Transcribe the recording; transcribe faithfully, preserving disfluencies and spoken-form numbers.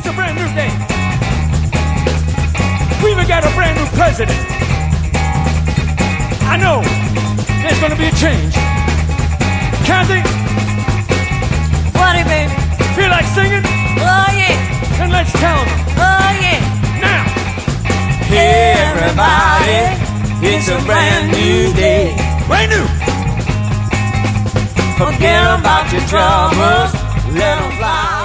It's a brand new day. We even got a brand new president. I know there's gonna be a change. Kathy? What, baby? Feel like singing? Oh, yeah. Then let's tell them. Oh, yeah. Now. Hey, everybody, it's a brand new day. Brand new. Forget about your troubles, let them fly.